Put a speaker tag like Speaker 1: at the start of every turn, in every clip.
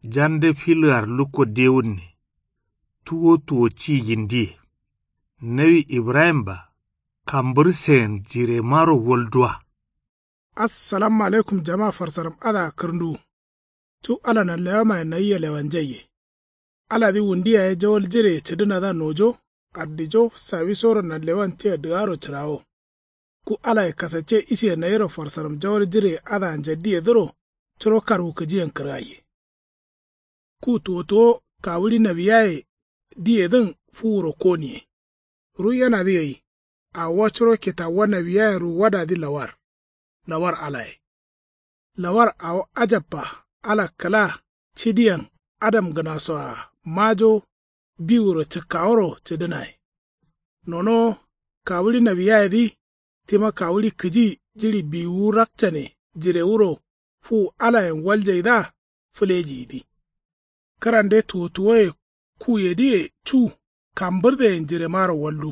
Speaker 1: jande filar luko dewunne, tuwo ci yindi, nawi Ibrahim ba, kambur sen jire maro woldwa.
Speaker 2: Assalamu alaikum jama'a farsaram ada kirndu, tu ala na lewa na iya lewan jaye. Ala di wundiya ya jawal jire cidina da nojo, addijo sabi soro na lewan tiya duaro cirawo. Ku ala ya kasace isi na yero farsaram jawal jire ada anjadi ya duro, ciro karu kajiyan kiraye. Ku tuwo kawuli na biyaye diye din furo koniye. Ruya na diye a waciro kita wana biyaye ruwada di lawar alai. Lawar a ajabba ala kala cidiyan adam gana so a majo biwuro cikawaro cidinai. Nono kawuli na biyaye di tima kawuli kiji jiri biwu rakta ne jire wuro fu alayen waljaida fuleji di. Karande tuwoye kuye diye cu kambirde jire maro wallu.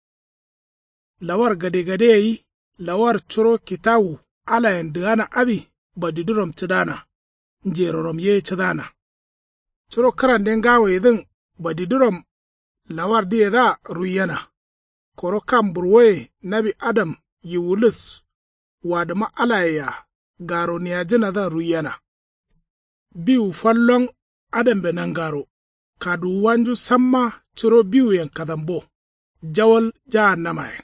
Speaker 2: Lawar gade yi, lawar curo kitawu alayen digana abi badidurom cidana, njerorom ye cidana. Curo karande ngawe din badidurom lawar diye da ruyana. Koro kamburwe nabi Adam yi wulus wadama alaya garo niya jina da ruyana. Biu fallon Adam benangaro, kadu wanju samma curo biu yen kadambo, jawal jahannamaye.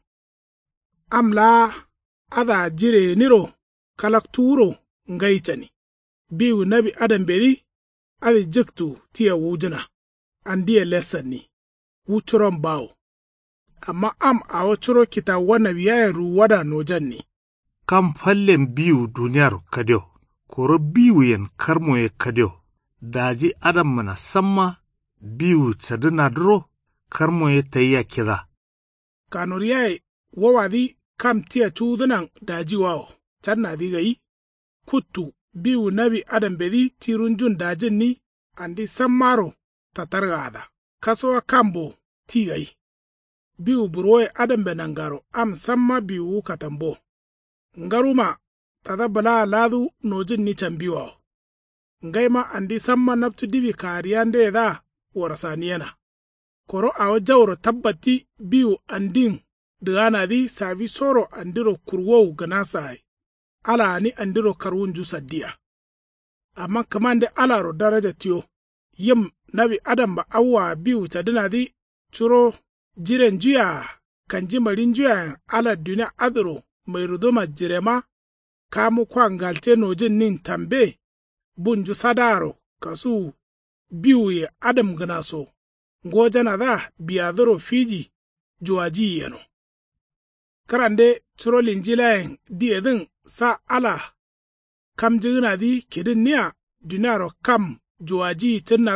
Speaker 2: Amla ada jire niro kalakturo ngaitani. Biu nabi Adam bedi adi jiktu tiya wujina, andiye lesani, wuchuron bawo. Amma awo curo kita wana biyaye ruwada nojanni.
Speaker 1: Kam fallen biu duniyar kadyo, koro biu yen karmo ye kadyo. Daji Adam mana samma biu sadina duro karmo ye tayya kiza.
Speaker 2: Kanuriyaye wawadi kam tiya chudunan daji wao, channa digayi, kuttu biu nabi Adam bedi tirunjun dajin ni andi sammaro tatargada, kasowa kambo tigayi. Biu burwoye Adam benangaro am samma biu katambo. Ngaruma tadabala ladu nojin ni chambiwao. Ngaima andi samma naptu dibi kariyande da warasaniyana. Koro awo jawro tabbati biu andin digana di savi soro andiro kurwow ganasai. Ala ani andiro karunju saddiya. Amma kamande ala ro daraja tiyo. Yim nabi Adam ba awa biu tadina di churo jiren juya kanji marin juya ala duniya adro mai rudoma jirema kamu kwa ngalte nojin nin tambe bunju sadaro kasu biu ye Adam ganaso ngojana da biyadoro fiji juwaji yano. Karande churo linjilayen di edin sa ala kam jigina di kidin niya duniyaro kam juwaji tinna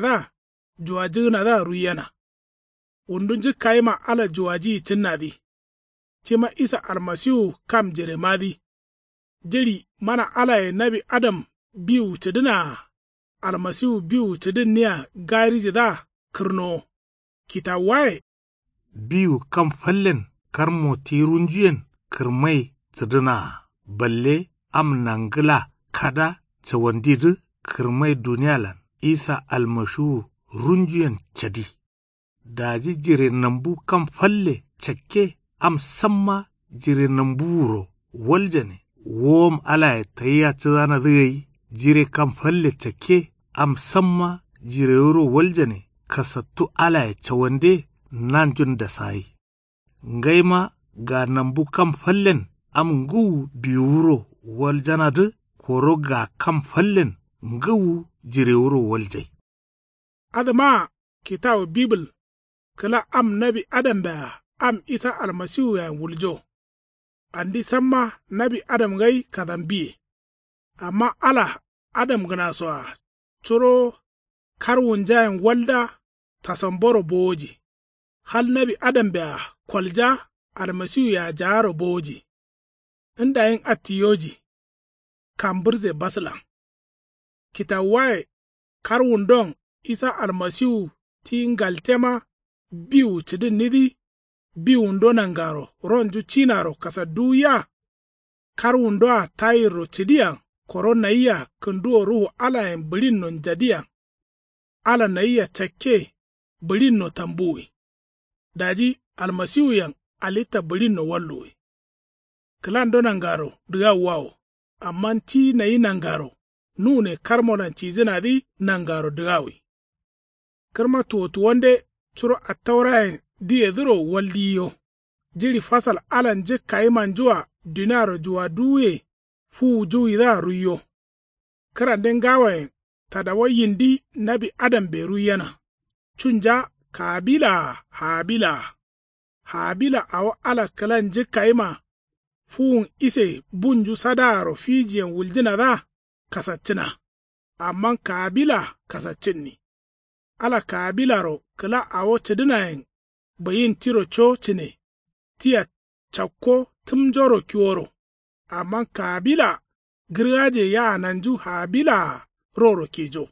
Speaker 2: da ruyana. Wundun jikaima ala juwaji tinnadi, tima isa almasiu kam jeremadi, jiri mana ala ye nabi Adam biu tidina, almasiu biu tidin niya gari jida kirno, kita waye.
Speaker 1: Biu kam fallen karmo tirunjiyen kirmai tidina, balle am nangila kada cawandidu kirmai duniyalan isa almashu runjiyen cadi. Daji jire nambu kam falle cakke am samma jire namburo waljane wom ala ya tayya tsana zai jire kam falle cakke am samma jire yoro waljane kasattu ala ya cawande nanjun da sai. Ngaima ga nambu kam fallen am ngu biwuro waljana du koro ga kam fallen ngu jire yoro waljai.
Speaker 2: Adama kitabu Bible kala am nabi Adam da am isa almasihu ya wuljo. Andi samma nabi Adam gai kadambiye. Amma ala Adam gana so a curo karwun jayen walda tasamboro boji. Hal nabi Adam da kwalja almasihu ya jaro boji. Inda yin atiyoji kamburze baslan. Kitawaye karwun don isa almasihu ti ngaltema biu tidin nidi biu ndonan garo ronju chinaro kasa duya karwundo a tayiro tidiyan korona iya kunduo ruhu ala en bilin non jadiyan ala na iya cakke birin no tambuwi. Daji almasihu yan alita birin no walluwi. Kilan do nangaro diga wawo, amman ti na yi nangaro, nune karmolan cizina di nangaro digawi. Kirma tuwotu wande curo a taurayen di eduro walliyo, jiri fasal alan jikka iman juwa dinaro juwa duye fu juwi da ruyo. Kiran den gawayen tadawa yindi nabi adam be ruyana, cunja kabila habila. Habila awa ala kilan jikka ima fuun ise bunju sadaro fijiyan wuljina da kasaccina, amman kabila kasaccinni. Ala kabilaro kila awo cidinayen bayin tiro cocine, tiya cakko tumjoro kiworo, amman kabila girgaje ya nanju habila roro kejo.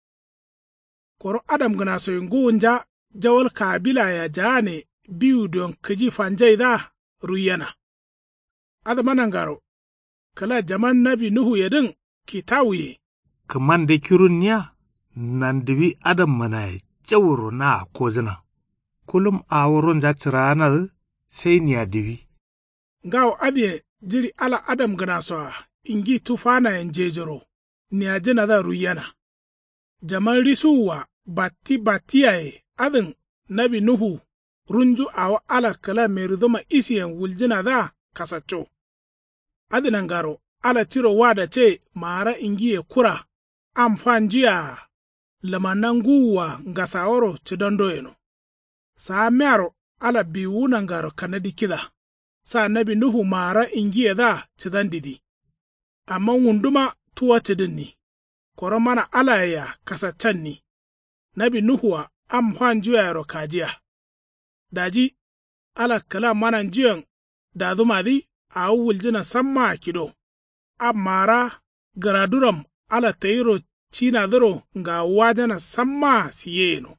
Speaker 2: Koro adam gana so yunguunja jawal kabila ya jane biyu don kiji fanjai da ruyana. Adamanangaro, kala jaman nabi Nuhu yadin kitawuye.
Speaker 1: Kaman da kirun ya, nan dibi adam mana jawuro na kozina. Kulum a wurin za ci ranar sai niya dibi.
Speaker 2: Gawo adiye jiri ala adam gana so ingi tufana yan jejero, niya jina da ruyana. Jaman risuwa batiyaye adin nabi Nuhu runju awa ala kala meruduma isiyan wuljina da kasacco. Adinangaro ala tiro wada ce mara ingiye kura amfanjiya lamananguwa ngasaworo cidondoyeno. Sa mearo ala biwunangaro kanadi kida. Sa nabi Nuhu mara ingiye da cidandidi. Amma wunduma tuwa cidinni. Koro mana ala ya kasaccanni. Nabi Nuhuwa amfanjiya kajiya. Daji ala kala mananjiyan dadumadi a wuljina samma kido, amara garaduram ala tairo china duro nga wajana samma siyeno.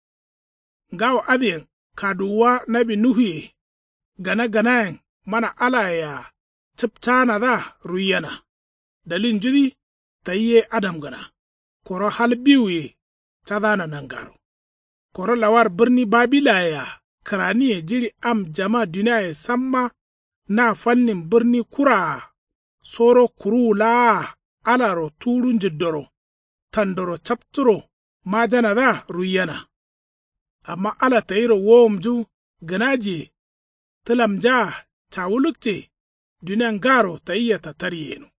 Speaker 2: Ngawo adien kaduwa nabi Nuhuye gana mana ala ya ciptana da ruyana. Dalin judi tayye adam gana, koro halbiwe tadana nangaro. Koro lawar birni Babila ya karaniye jiri am jama duniya samma na fannin birni kura soro kurula alaro turun jiddoro tandoro chapturo majana da ruyana. Amma ala tayiro womju ganaje tilamja tawulukce duniyan garo tayya ta tariyeno.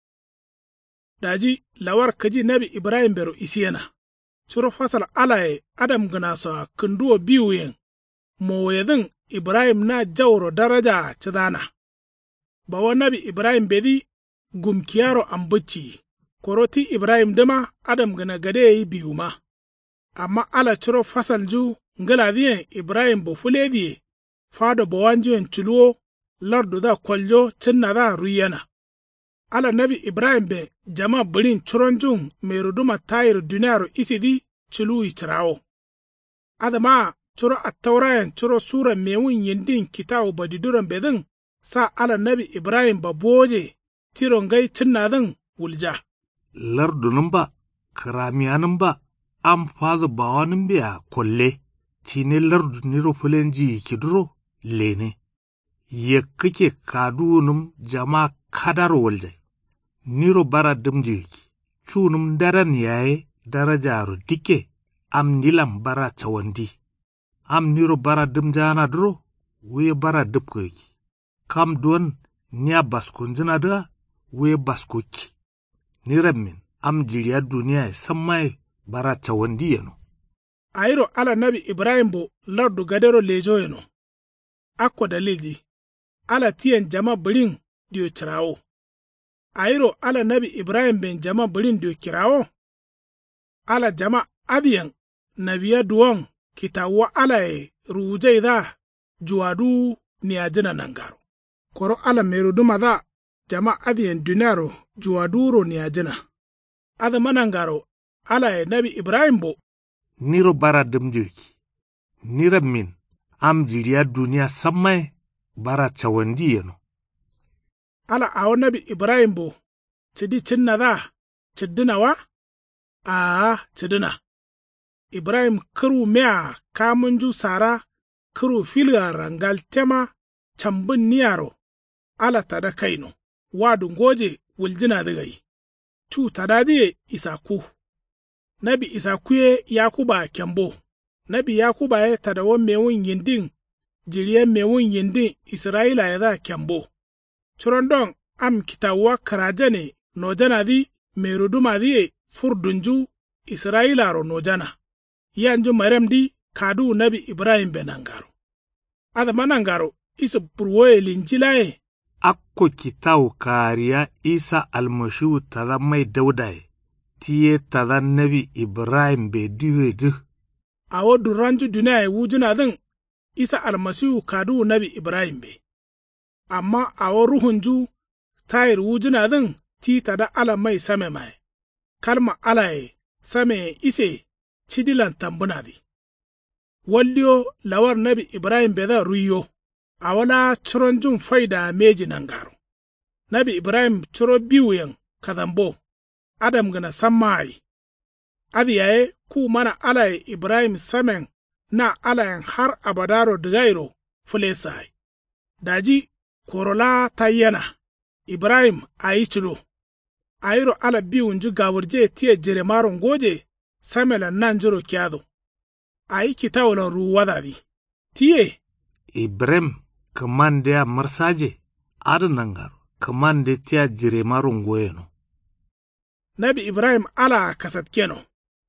Speaker 2: Daji lawar kaji nabi Ibrahim bero isiyana curo fasal alaye adam ganasa kunduwa biyuyen moyedin Ibrahim na jawro daraja cidana. Bawa nabi Ibrahim bedi gumkiyaro ambuci, koroti Ibrahim dama adam gana gade yi biyu ma. Amma ala ciro fasal ju ngaladiyen Ibrahim bo fulediye, fado bawanjiyen culuwo, lardu da kwaljo cinna da ruyana. Ala nabi Ibrahim be jama birin curon jun meruduma tayir duniyaro isidi culuwi cirawo. Adama curo attaurayen curo sura mewun yindin kitawu badiduran bedin, sa ala nabi Ibrahim ba boje tiron gai cinnadin wulja.
Speaker 1: Lardunin ba, karamiyanin ba, an fada bawanin biya kwalle, cine larduniro fulenji kiduro lene. Ye kake kadunin jama kadar waljai, niro bara dimjiki, cunum daren yaye darajaru dike, am nilam bara cawandi. Am niro bara dimjana duro, we bara dipkoki. Kam duwan niya baskunjina da we baskoki. Nirammin am jiriya duniya sammai bara cawandi yano.
Speaker 2: Airo ala nabi Ibrahim bo lardu gadero lejo yano. Akwa dalili, ala tiyan jama birin diyo cirawo. Airo ala nabi Ibrahim ben jama birin diyo kirawo. Ala jama adiyan nabiya duwan kitawa ala rujai da juwadu niyajina nangaro. Koro ala meruduma da jama adiyan dunaro juwaduro niyajina. Ada manangaro ala nabi Ibrahim bo.
Speaker 1: Niro bara dimjoki. Nirammin am jiriya duniya sammai bara cawandi yano.
Speaker 2: Ala awo nabi Ibrahim bo cidi cinna da ciddina wa? Cidina. Ibrahim kiru mea kamunju sara kiru filga rangal tema cambin niyaro ala tada kaino wadu ngoje wuljina digai tu tada diye Isaku nabi Isakuye Yakuba kyambo nabi Yakuba ye tada wa mewun yindin jiriye mewun yindin Israila ya da kyambo churondong am kitawa karajane nojana di meruduma diye furdunju Israila ro nojana yanju maremdi kadu nabi Ibrahim benangaro adama nangaro isa purwoye linjilaye
Speaker 1: akko kitaw kariya Isa almashihu tada mai daudaye tiye tada nabi Ibrahim be diwedu
Speaker 2: awo duranju dunaye wujuna din Isa almasihu kadu nabi Ibrahim be amma awo ruhunju tayir wujuna din ti tada ala mai same mai kalma alaye same ise cidilan tambuna di walliyo lawar nabi Ibrahim be da ruyo awala churonjun faida meji nangaro nabi Ibrahim churo biwuyan kadambo adam gana sammai adiyaye ku mana alaye Ibrahim samen na alayen har abadaro digairo fulesai daji korola tayyana Ibrahim ayi chilo ayiro ala biwunju gawurje tiye jeremaron goje samela nanjuro kyado ayi kitawulan ruwadadi tiye
Speaker 1: Ibrahim kamande a marsaje adanangaro kamande tiya jeremaron goyeno
Speaker 2: nabi Ibrahim ala kasatkeno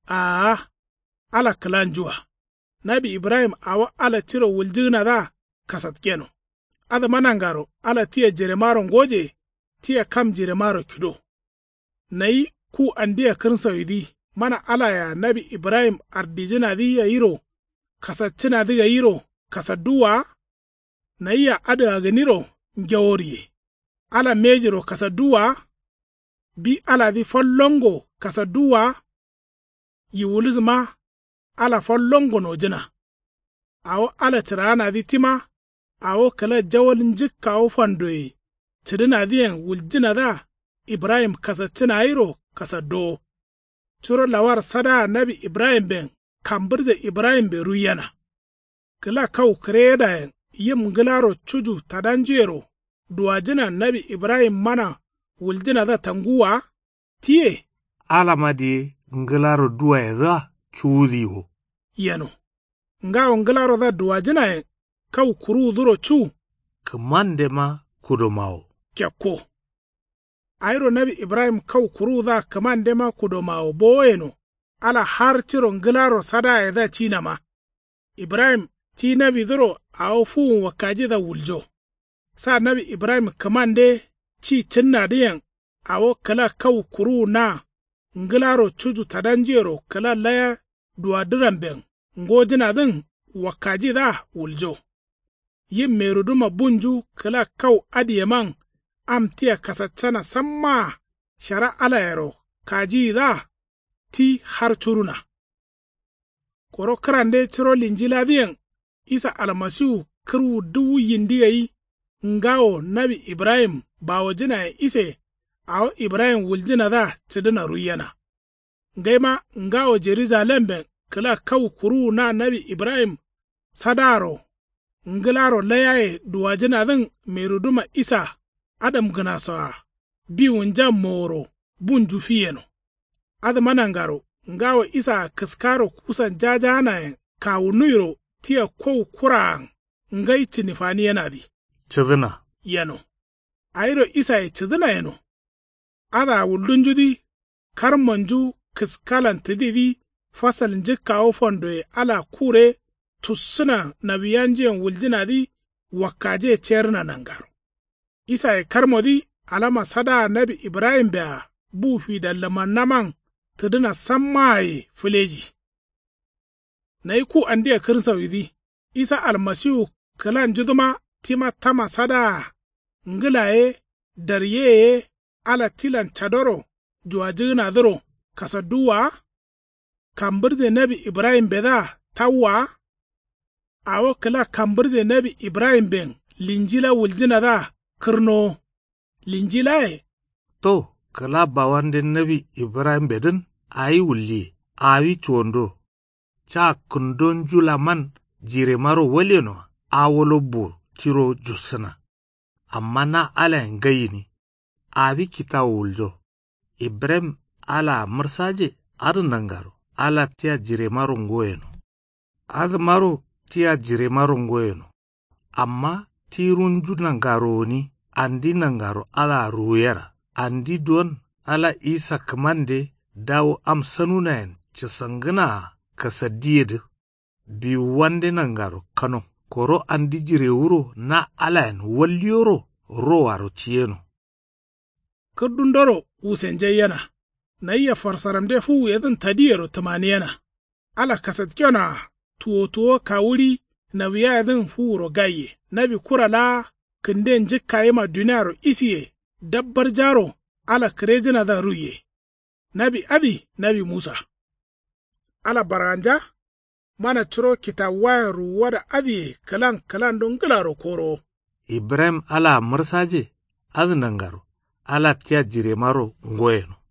Speaker 2: ala kalanjuwa nabi Ibrahim awa ala tiro wuljina da kasatkeno ada manangaro ala tiya jeremaron goje tiya kam jeremaro kido nayi ku andiya kirsawidi mana ala ya nabi Ibrahim ardijina di ya yiro kasatcina di ya yiro kasaduwa nayi ya ada ganiro ngaworiye ala mejiro kasaduwa bi ala di follongo kasaduwa yiwulizma ala follongo no jina awo ala tirana di tima awo kala jawalin jikkawo fandoye tidina diyen wuljina da Ibrahim kasatcina yiro kasado churo lawar sada nabi Ibrahim ben kambirze Ibrahim be ruyana kala kau kreda yim gilaro chuju tadanjero duwajina nabi Ibrahim mana wuljina da tanguwa tiye
Speaker 1: alamadi ngilaro duwa za chudiho
Speaker 2: yano ngawo ngilaro da duwajina kau kuru duro chu
Speaker 1: kamande ma kudomao
Speaker 2: kyakko ayro nabi Ibrahim kau kuru da kamande ma kudomao boyeno ala har tiro ngilaro sada da chinama Ibrahim ti nabi duro awfu wakaji da wuljo sa nabi Ibrahim kamande ci tinna diyan awo kala kau kuru na ngilaro chuju tadanjero kala laya duwadiran ben ngojina din wakaji da wuljo yin meruduma bunju kala kau adiyaman amtiya kasacana samma shara alayero kaji da ti har churuna koro karande chiro linjila diyan Isa almasihu kiru duwu yindiyayi ngawo nabi Ibrahim bawo jina ya ise awo Ibrahim wuljina da tidina ruyana ngaima ngawo Jerusalem ben kala kau kuru na nabi Ibrahim sadaro ngilaro layaye duwajina din meruduma Isa adam gana sawa biwunja moro bunju fiyeno adamanangaro ngawo Isa kiskaro kusan jajana kawunuiro tiya kou kurang ngai tinifani yana di
Speaker 1: chidina
Speaker 2: yano ayro Isa ya chidina yano ada wuldunjudi karmanju kiskalan tididi fasal njikawo fondoye ala kure tussuna nabiyanjiyan wuljina di wakaje cherna nangaro Isa ya karmodi alama sada nabi Ibrahim bea bufi da lamannaman tidina sammaye fuleji na yi ku an diya kirsa widi Isa almasihu kalan juduma tima tama sada ngilaye daryeye ala tilan chadoro juwajina duro kasaduwa kambirze nabi Ibrahim beda tawa awo kala kambirze nabi Ibrahim ben linjila wuljina da kirno linjilaye
Speaker 1: to kala bawande nabi Ibrahim bedin ayi wulli awi chondo cha kundon jula man jire maro waleno awolo bu tiro jusana. Amma na ala ngayini, abi kita wuljo. Ibrahim ala mursaje adu nangaro, ala tia jire maro ngoyeno. Adu maro tia jire maro ngoyeno. Amma tirun ju nangaro ni, andi nangaro ala ruyera. Andi don ala isa kamande dawo amsanunayen cisangana kasadiyede. Bi wande nangaro kano. Koro andi jire wuro na alayen walliyoro rowaro ciyeno.
Speaker 2: Kurdundoro wusenje yana, na iya farsaramde fu yadin tadiyero tamaniyana. Ala kasadkyona tuwo kawuri na wiya yadin furo gaye, na bi kurala kinden jikka yima duniyaro isiye, dabbar jaro ala kirejina da ruye. Nabi Abi, Nabi Musa. Ala baranja, mana ciro kita wayan ruwa da abi kalan don gilaro koro.
Speaker 1: Ibrahim ala mursaje, azinangaro, ala tia jire maro ngoyeno.